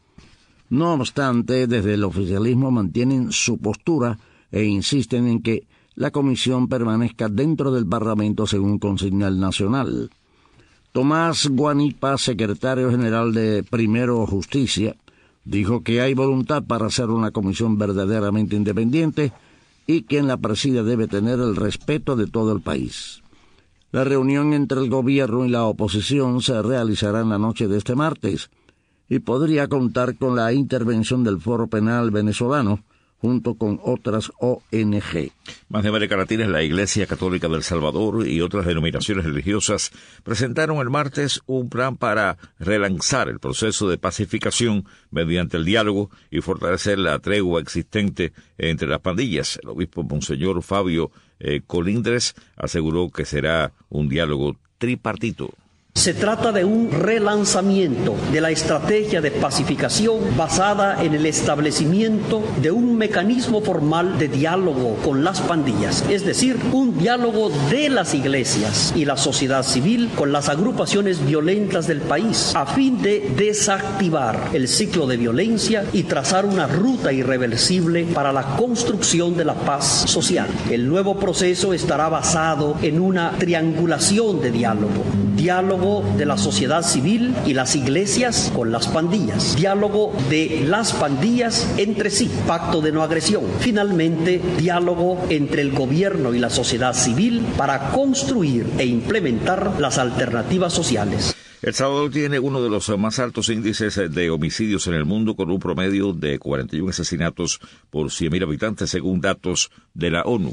No obstante, desde el oficialismo mantienen su postura e insisten en que la comisión permanezca dentro del Parlamento según consigna el Nacional. Tomás Guanipa, secretario general de Primero Justicia, Dijo que hay voluntad para hacer una comisión verdaderamente independiente y quien la presida debe tener el respeto de todo el país. La reunión entre el gobierno y la oposición se realizará en la noche de este martes y podría contar con la intervención del Foro Penal venezolano junto con otras O N G. Más de América Latina, la Iglesia Católica del Salvador y otras denominaciones religiosas presentaron el martes un plan para relanzar el proceso de pacificación mediante el diálogo y fortalecer la tregua existente entre las pandillas. El obispo Monseñor Fabio eh, Colindres aseguró que será un diálogo tripartito. Se trata de un relanzamiento de la estrategia de pacificación basada en el establecimiento de un mecanismo formal de diálogo con las pandillas, es decir, un diálogo de las iglesias y la sociedad civil con las agrupaciones violentas del país, a fin de desactivar el ciclo de violencia y trazar una ruta irreversible para la construcción de la paz social. El nuevo proceso estará basado en una triangulación de diálogo. Diálogo de la sociedad civil y las iglesias con las pandillas, diálogo de las pandillas entre sí, pacto de no agresión, finalmente diálogo entre el gobierno y la sociedad civil para construir e implementar las alternativas sociales. El Salvador tiene uno de los más altos índices de homicidios en el mundo, con un promedio de cuarenta y uno asesinatos por cien mil habitantes, según datos de la ONU.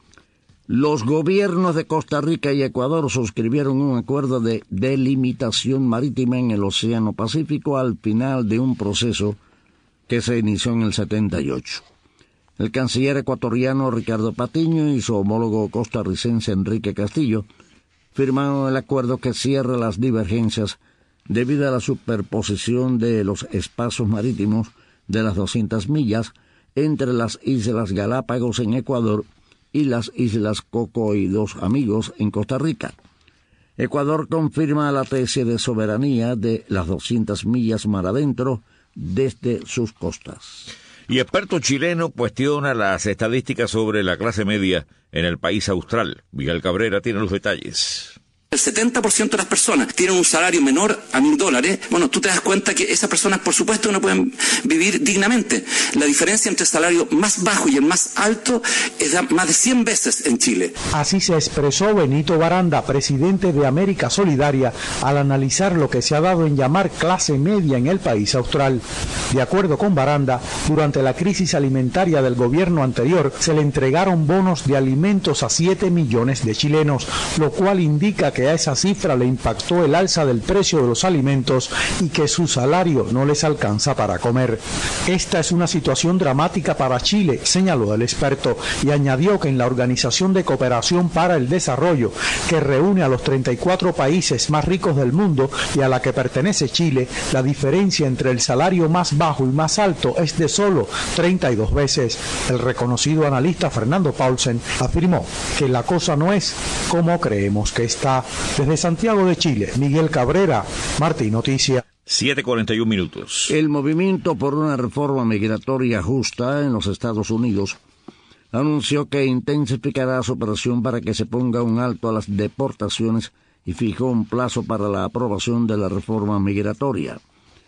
Los gobiernos de Costa Rica y Ecuador suscribieron un acuerdo de delimitación marítima en el Océano Pacífico al final de un proceso que se inició en el setenta y ocho. El canciller ecuatoriano Ricardo Patiño y su homólogo costarricense Enrique Castillo firmaron el acuerdo que cierra las divergencias debido a la superposición de los espacios marítimos de las doscientas millas entre las Islas Galápagos en Ecuador y las Islas Coco y Dos Amigos en Costa Rica. Ecuador confirma la tesis de soberanía de las doscientas millas mar adentro desde sus costas. Y experto chileno cuestiona las estadísticas sobre la clase media en el país austral. Miguel Cabrera tiene los detalles. El setenta por ciento de las personas tienen un salario menor a mil dólares. Bueno, tú te das cuenta que esas personas, por supuesto, no pueden vivir dignamente. La diferencia entre el salario más bajo y el más alto es de más de cien veces en Chile. Así se expresó Benito Baranda, presidente de América Solidaria, al analizar lo que se ha dado en llamar clase media en el país austral. De acuerdo con Baranda, durante la crisis alimentaria del gobierno anterior, se le entregaron bonos de alimentos a siete millones de chilenos, lo cual indica que que a esa cifra le impactó el alza del precio de los alimentos y que su salario no les alcanza para comer. Esta es una situación dramática para Chile, señaló el experto, y añadió que en la Organización de Cooperación para el Desarrollo, que reúne a los treinta y cuatro países más ricos del mundo y a la que pertenece Chile, la diferencia entre el salario más bajo y más alto es de solo treinta y dos veces. El reconocido analista Fernando Paulsen afirmó que la cosa no es como creemos que está. Desde Santiago de Chile, Miguel Cabrera, Martín Noticias. siete cuarenta y un minutos. El movimiento por una reforma migratoria justa en los Estados Unidos anunció que intensificará su operación para que se ponga un alto a las deportaciones y fijó un plazo para la aprobación de la reforma migratoria.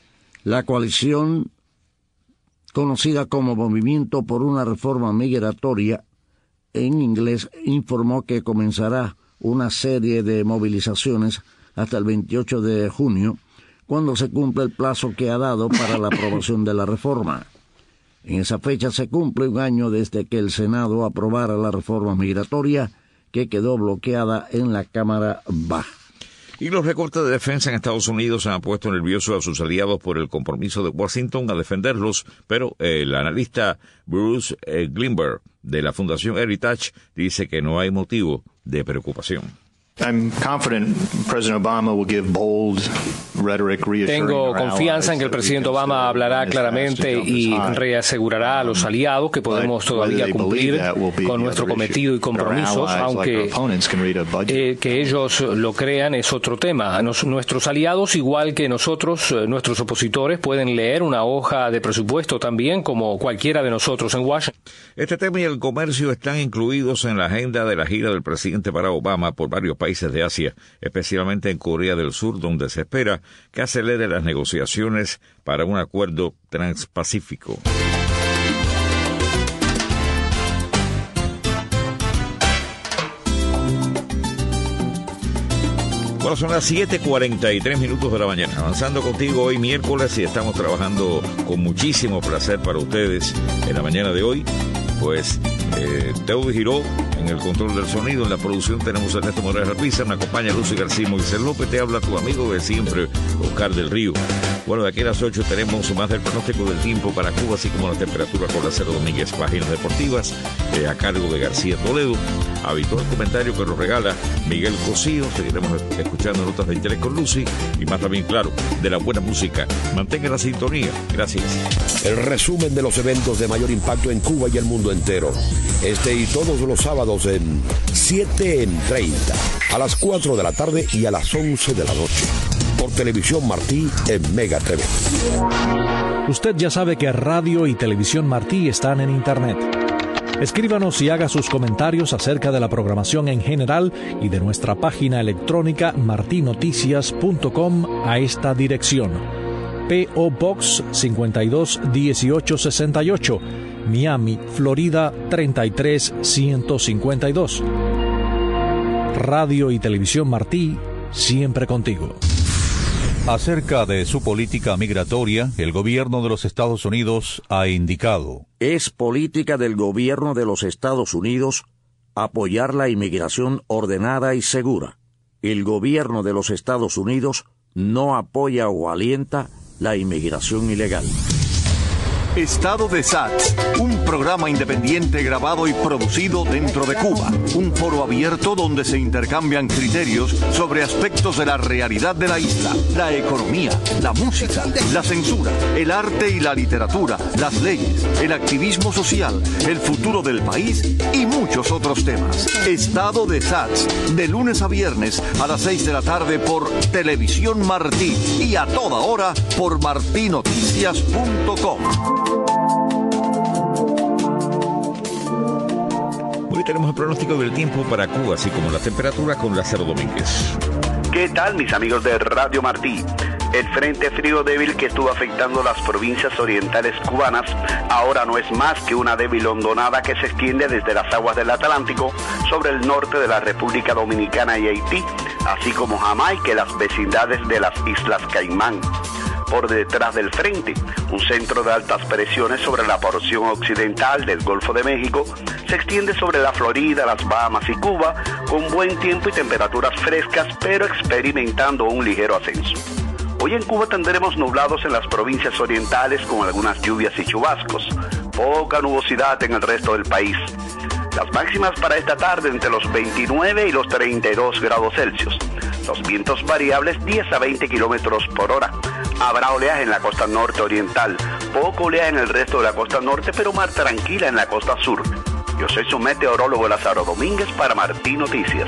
La coalición, conocida como Movimiento por una Reforma Migratoria, en inglés, informó que comenzará una serie de movilizaciones hasta el veintiocho de junio, cuando se cumple el plazo que ha dado para la aprobación de la reforma. En esa fecha se cumple un año desde que el Senado aprobara la reforma migratoria, que quedó bloqueada en la Cámara Baja. Y los recortes de defensa en Estados Unidos han puesto nerviosos a sus aliados por el compromiso de Washington a defenderlos, pero el analista Bruce eh, Glimberg de la Fundación Heritage dice que no hay motivo de preocupación. I'm confident President Obama will give bold rhetoric reassuring. Tengo confianza en que el presidente Obama hablará claramente y reasegurará a los aliados que podemos todavía cumplir con nuestro cometido y compromisos, aunque eh, que ellos lo crean es otro tema. Nos, nuestros aliados, igual que nosotros, nuestros opositores, pueden leer una hoja de presupuesto también, como cualquiera de nosotros en Washington. Este tema y el comercio están incluidos en la agenda de la gira del presidente Barack Obama por varios países países de Asia, especialmente en Corea del Sur, donde se espera que acelere las negociaciones para un acuerdo transpacífico. Bueno, son las siete cuarenta y tres minutos de la mañana, avanzando contigo hoy miércoles y estamos trabajando con muchísimo placer para ustedes en la mañana de hoy. Pues eh, Teudo Giró en el control del sonido, en la producción tenemos a Ernesto Morales Alpiza, me acompaña Lucy García y Moisés López, te habla tu amigo de siempre, Oscar del Río. Bueno, de aquí a las ocho tenemos más del pronóstico del tiempo para Cuba, así como la temperatura con Lázaro Domínguez, páginas deportivas, eh, a cargo de García Toledo. Habitual comentario que nos regala Miguel Cosío. Seguiremos escuchando notas de interés con Lucy y más también, claro, de la buena música. Mantenga la sintonía. Gracias. El resumen de los eventos de mayor impacto en Cuba y el mundo entero. Este y todos los sábados en siete en treinta, a las cuatro de la tarde y a las once de la noche. Por Televisión Martí en Mega T V. Usted ya sabe que Radio y Televisión Martí están en Internet. Escríbanos y haga sus comentarios acerca de la programación en general y de nuestra página electrónica martinoticias punto com a esta dirección. P O Box cincuenta y dos dieciocho sesenta y ocho, Miami, Florida treinta y tres ciento cincuenta y dos. Radio y Televisión Martí, siempre contigo. Acerca de su política migratoria, el gobierno de los Estados Unidos ha indicado: es política del gobierno de los Estados Unidos apoyar la inmigración ordenada y segura. El gobierno de los Estados Unidos no apoya o alienta la inmigración ilegal. Estado de S A T, un programa independiente grabado y producido dentro de Cuba. Un foro abierto donde se intercambian criterios sobre aspectos de la realidad de la isla, la economía, la música, la censura, el arte y la literatura, las leyes, el activismo social, el futuro del país y muchos otros temas. Estado de S A T, de lunes a viernes a las seis de la tarde por Televisión Martí y a toda hora por martinoticias punto com. Hoy tenemos el pronóstico del tiempo para Cuba, así como la temperatura con Lázaro Domínguez. ¿Qué tal, mis amigos de Radio Martí? El frente frío débil que estuvo afectando las provincias orientales cubanas ahora no es más que una débil hondonada que se extiende desde las aguas del Atlántico sobre el norte de la República Dominicana y Haití, así como Jamaica y las vecindades de las Islas Caimán. Por detrás del frente, un centro de altas presiones sobre la porción occidental del Golfo de México se extiende sobre la Florida, las Bahamas y Cuba, con buen tiempo y temperaturas frescas, pero experimentando un ligero ascenso. Hoy en Cuba tendremos nublados en las provincias orientales con algunas lluvias y chubascos, poca nubosidad en el resto del país. Las máximas para esta tarde entre los veintinueve y los treinta y dos grados Celsius. Los vientos variables diez a veinte kilómetros por hora. Habrá oleaje en la costa norte oriental, poco oleaje en el resto de la costa norte, pero mar tranquila en la costa sur. Yo soy su meteorólogo Lázaro Domínguez para Martí Noticias.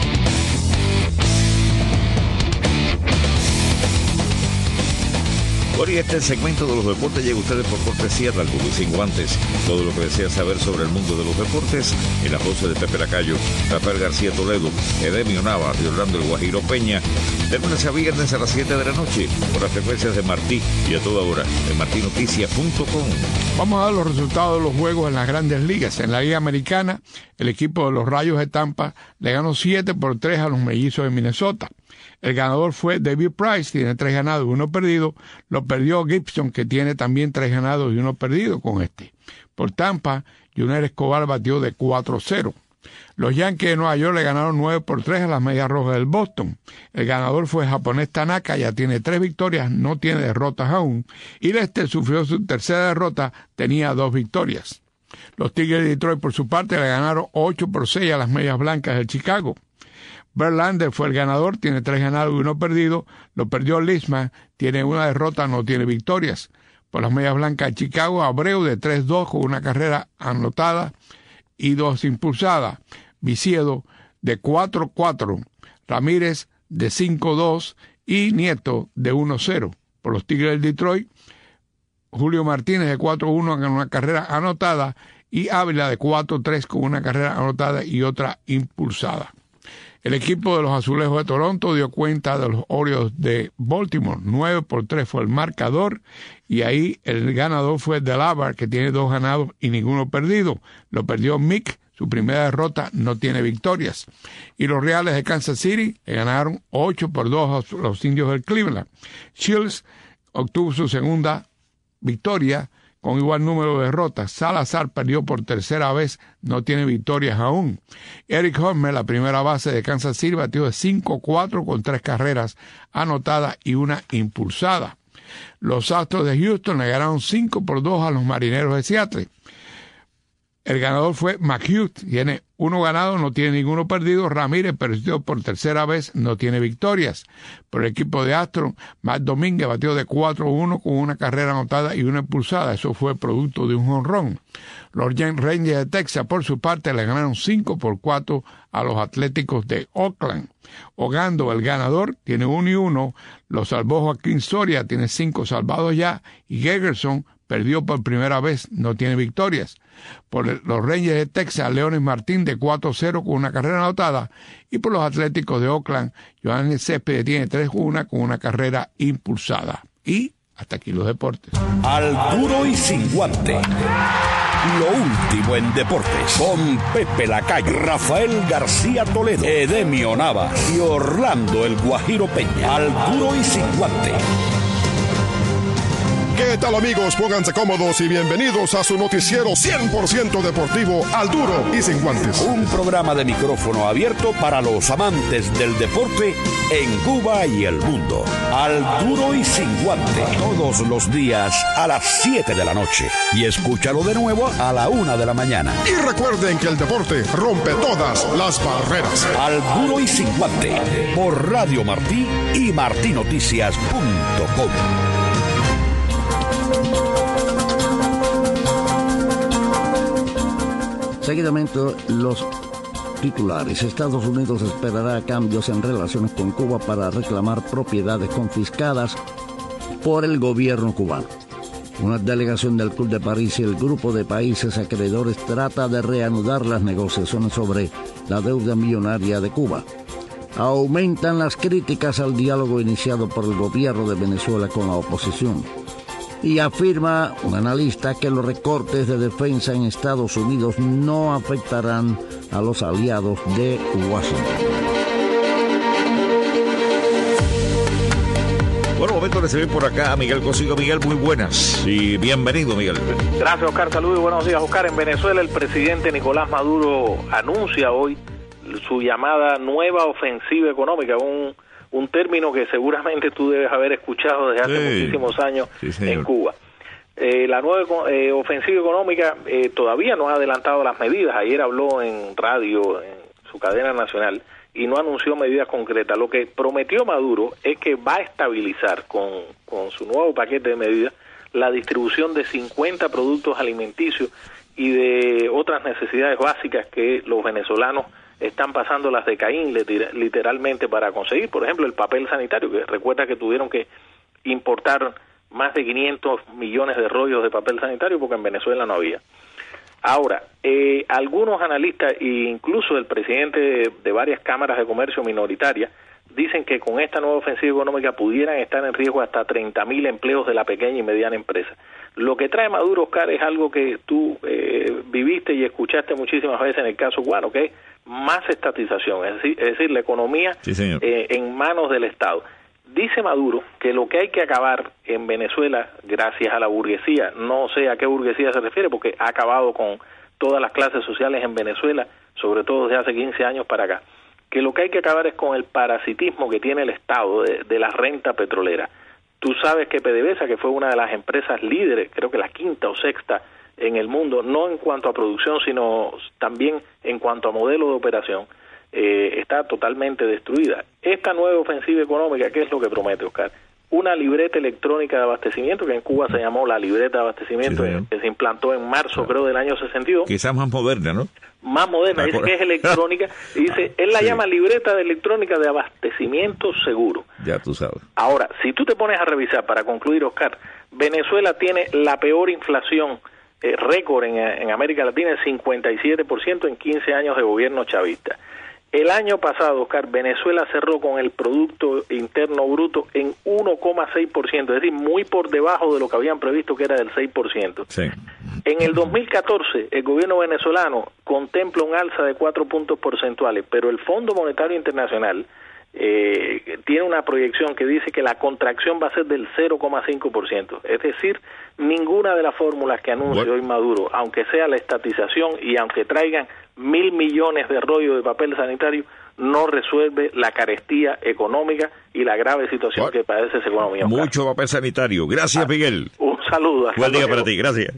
Bueno, y este segmento de los deportes llega a ustedes por cortesía de Alcohol Sin Guantes. Todo lo que desea saber sobre el mundo de los deportes en las voces de Pepe Lacayo, Rafael García Toledo, Edemio Navas y Orlando El Guajiro Peña, de lunes a viernes a las siete de la noche por las frecuencias de Martí y a toda hora en martinoticias punto com. Vamos a dar los resultados de los juegos en las grandes ligas. En la Liga Americana, el equipo de los Rayos de Tampa le ganó siete por tres a los Mellizos de Minnesota. El ganador fue David Price, tiene tres ganados y uno perdido. Lo perdió Gibson, que tiene también tres ganados y uno perdido con este. Por Tampa, Junior Escobar batió de cuatro cero. Los Yankees de Nueva York le ganaron nueve por tres a las Medias Rojas del Boston. El ganador fue el japonés Tanaka, ya tiene tres victorias, no tiene derrotas aún. Y Lester sufrió su tercera derrota, tenía dos victorias. Los Tigres de Detroit, por su parte, le ganaron ocho por seis a las Medias Blancas de Chicago. Verlander fue el ganador, tiene tres ganados y uno perdido. Lo perdió Lisman, tiene una derrota, no tiene victorias. Por las Medias Blancas de Chicago, Abreu de tres dos con una carrera anotada y dos impulsadas. Viciedo de cuatro cuatro. Ramírez de cinco dos y Nieto de uno cero. Por los Tigres de Detroit, Julio Martínez de cuatro uno con una carrera anotada y Ávila de cuatro tres con una carrera anotada y otra impulsada. El equipo de los Azulejos de Toronto dio cuenta de los Orioles de Baltimore. nueve por tres fue el marcador, y ahí el ganador fue Delavar, que tiene dos ganados y ninguno perdido. Lo perdió Mick, su primera derrota, no tiene victorias. Y los Reales de Kansas City le ganaron ocho por dos a los Indios del Cleveland. Shields obtuvo su segunda victoria con igual número de derrotas. Salazar perdió por tercera vez, no tiene victorias aún. Eric Hosmer, la primera base de Kansas City, batió de cinco cuatro con tres carreras anotadas y una impulsada. Los Astros de Houston le ganaron cinco por dos a los Marineros de Seattle. El ganador fue McHugh, tiene uno ganado, no tiene ninguno perdido. Ramírez perdió por tercera vez, no tiene victorias. Por el equipo de Astros, Matt Domínguez batió de cuatro uno con una carrera anotada y una impulsada. Eso fue producto de un jonrón. Los Rangers de Texas, por su parte, le ganaron cinco por cuatro a los Atléticos de Oakland. Ogando, el ganador, tiene uno y uno. Lo salvó Joaquín Soria, tiene cinco salvados ya. Y Gregerson perdió por primera vez, no tiene victorias. Por los Rangers de Texas, Leones Martín de cuatro cero con una carrera anotada. Y por los Atléticos de Oakland, Joan Céspedes tiene tres uno con una carrera impulsada. Y hasta aquí los deportes. Al duro y sin guante. Lo último en deportes. Con Pepe Lacayo, Rafael García Toledo, Edemio Navas y Orlando el Guajiro Peña. Al duro y sin guante. ¿Qué tal, amigos? Pónganse cómodos y bienvenidos a su noticiero cien por ciento deportivo, Al Duro y Sin Guantes. Un programa de micrófono abierto para los amantes del deporte en Cuba y el mundo. Al Duro y Sin Guante. Todos los días a las siete de la noche. Y escúchalo de nuevo a la una de la mañana. Y recuerden que el deporte rompe todas las barreras. Al Duro y Sin Guante. Por Radio Martí y martí noticias punto com. Seguidamente, los titulares. Estados Unidos esperará cambios en relaciones con Cuba para reclamar propiedades confiscadas por el gobierno cubano. Una delegación del Club de París y el grupo de países acreedores trata de reanudar las negociaciones sobre la deuda millonaria de Cuba. Aumentan las críticas al diálogo iniciado por el gobierno de Venezuela con la oposición. Y afirma un analista que los recortes de defensa en Estados Unidos no afectarán a los aliados de Washington. Bueno, momento de recibir por acá a Miguel Cosigo. Miguel, muy buenas y bienvenido, Miguel. Gracias, Oscar. Saludos y buenos días, Oscar. En Venezuela, el presidente Nicolás Maduro anuncia hoy su llamada nueva ofensiva económica, un un término que seguramente tú debes haber escuchado desde hace sí. muchísimos años sí, en Cuba. Eh, la nueva eh, ofensiva económica eh, todavía no ha adelantado las medidas. Ayer habló en radio, en su cadena nacional, y no anunció medidas concretas. Lo que prometió Maduro es que va a estabilizar con, con su nuevo paquete de medidas la distribución de cincuenta productos alimenticios y de otras necesidades básicas que los venezolanos están pasando las de Caín literalmente para conseguir. Por ejemplo, el papel sanitario, que recuerda que tuvieron que importar más de quinientos millones de rollos de papel sanitario porque en Venezuela no había. Ahora, eh, algunos analistas e incluso el presidente de, de varias cámaras de comercio minoritarias dicen que con esta nueva ofensiva económica pudieran estar en riesgo hasta treinta mil empleos de la pequeña y mediana empresa. Lo que trae Maduro, Oscar, es algo que tú eh, viviste y escuchaste muchísimas veces en el caso cubano, que es más estatización, es decir, es decir la economía sí, eh, en manos del Estado. Dice Maduro que lo que hay que acabar en Venezuela, gracias a la burguesía, no sé a qué burguesía se refiere, porque ha acabado con todas las clases sociales en Venezuela, sobre todo desde hace quince años para acá, que lo que hay que acabar es con el parasitismo que tiene el Estado de, de la renta petrolera. Tú sabes que PDVSA, que fue una de las empresas líderes, creo que la quinta o sexta en el mundo, no en cuanto a producción, sino también en cuanto a modelo de operación, eh, está totalmente destruida. Esta nueva ofensiva económica, ¿qué es lo que promete, Oscar? Una libreta electrónica de abastecimiento, que en Cuba se llamó la libreta de abastecimiento, sí, que se implantó en marzo, creo, del año sesenta y dos. Quizás más moderna, ¿no? Más moderna, dice que es electrónica, y dice, él la sí. llama libreta de electrónica de abastecimiento seguro. Ya tú sabes. Ahora, si tú te pones a revisar, para concluir, Oscar, Venezuela tiene la peor inflación eh, récord en, en América Latina, el cincuenta y siete por ciento en quince años de gobierno chavista. El año pasado, Oscar, Venezuela cerró con el Producto Interno Bruto en uno coma seis por ciento, es decir, muy por debajo de lo que habían previsto, que era del seis por ciento. Sí. En el dos mil catorce, el gobierno venezolano contempla un alza de cuatro puntos porcentuales, pero el Fondo Monetario Internacional eh, tiene una proyección que dice que la contracción va a ser del cero coma cinco por ciento. Es decir, ninguna de las fórmulas que anuncia bueno. hoy Maduro, aunque sea la estatización y aunque traigan mil millones de rollos de papel sanitario, no resuelve la carestía económica y la grave situación bueno. que padece esa economía. Mucho Oscar. Papel sanitario. Gracias, ah, Miguel. Un saludo. Buen día para ti. Gracias.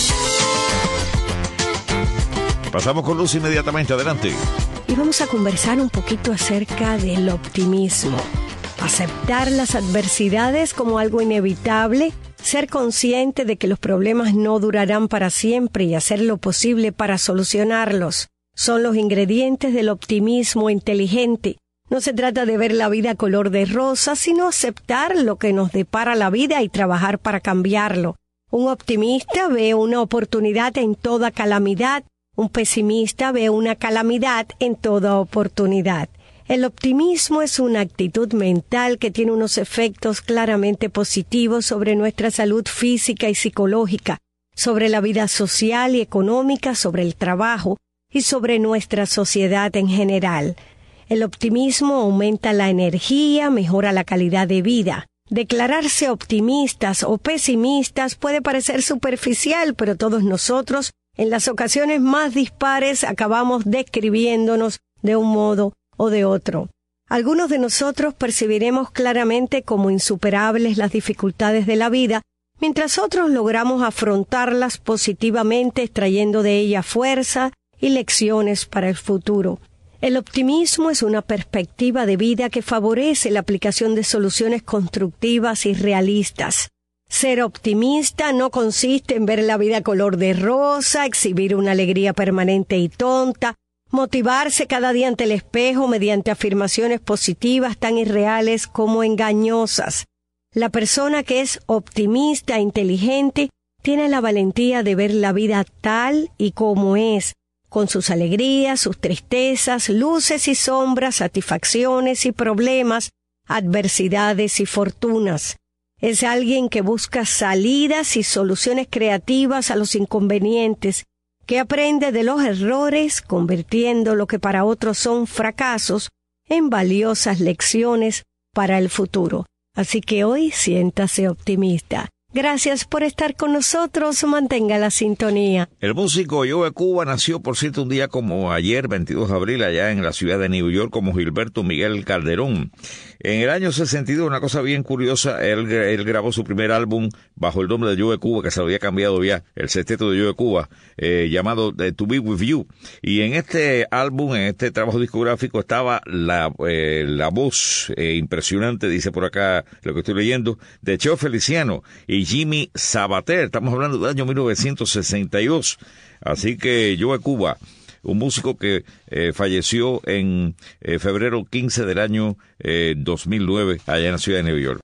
Pasamos con Luz inmediatamente. Adelante. Y vamos a conversar un poquito acerca del optimismo. Aceptar las adversidades como algo inevitable, ser consciente de que los problemas no durarán para siempre y hacer lo posible para solucionarlos. Son los ingredientes del optimismo inteligente. No se trata de ver la vida color de rosa, sino aceptar lo que nos depara la vida y trabajar para cambiarlo. Un optimista ve una oportunidad en toda calamidad. Un pesimista ve una calamidad en toda oportunidad. El optimismo es una actitud mental que tiene unos efectos claramente positivos sobre nuestra salud física y psicológica, sobre la vida social y económica, sobre el trabajo y sobre nuestra sociedad en general. El optimismo aumenta la energía, mejora la calidad de vida. Declararse optimistas o pesimistas puede parecer superficial, pero todos nosotros, en las ocasiones más dispares, acabamos describiéndonos de un modo o de otro. Algunos de nosotros percibiremos claramente como insuperables las dificultades de la vida, mientras otros logramos afrontarlas positivamente, extrayendo de ellas fuerza y lecciones para el futuro. El optimismo es una perspectiva de vida que favorece la aplicación de soluciones constructivas y realistas. Ser optimista no consiste en ver la vida color de rosa, exhibir una alegría permanente y tonta, motivarse cada día ante el espejo mediante afirmaciones positivas tan irreales como engañosas. La persona que es optimista e inteligente tiene la valentía de ver la vida tal y como es, con sus alegrías, sus tristezas, luces y sombras, satisfacciones y problemas, adversidades y fortunas. Es alguien que busca salidas y soluciones creativas a los inconvenientes, que aprende de los errores, convirtiendo lo que para otros son fracasos en valiosas lecciones para el futuro. Así que hoy siéntase optimista. Gracias por estar con nosotros. Mantenga la sintonía. El músico Joe Cuba nació, por cierto, un día como ayer, veintidós de abril, allá en la ciudad de New York, como Gilberto Miguel Calderón. En el año sesenta y dos, una cosa bien curiosa, él, él grabó su primer álbum bajo el nombre de Joe Cuba, que se había cambiado ya, el sexteto de Joe Cuba, eh, llamado eh, To Be With You. Y en este álbum, en este trabajo discográfico, estaba la, eh, la voz eh, impresionante, dice por acá lo que estoy leyendo, de Cheo Feliciano y Jimmy Sabater. Estamos hablando del año mil novecientos sesenta y dos. Así que Joe Cuba, un músico que eh, falleció en eh, febrero quince del año eh, dos mil nueve allá en la ciudad de Nueva York.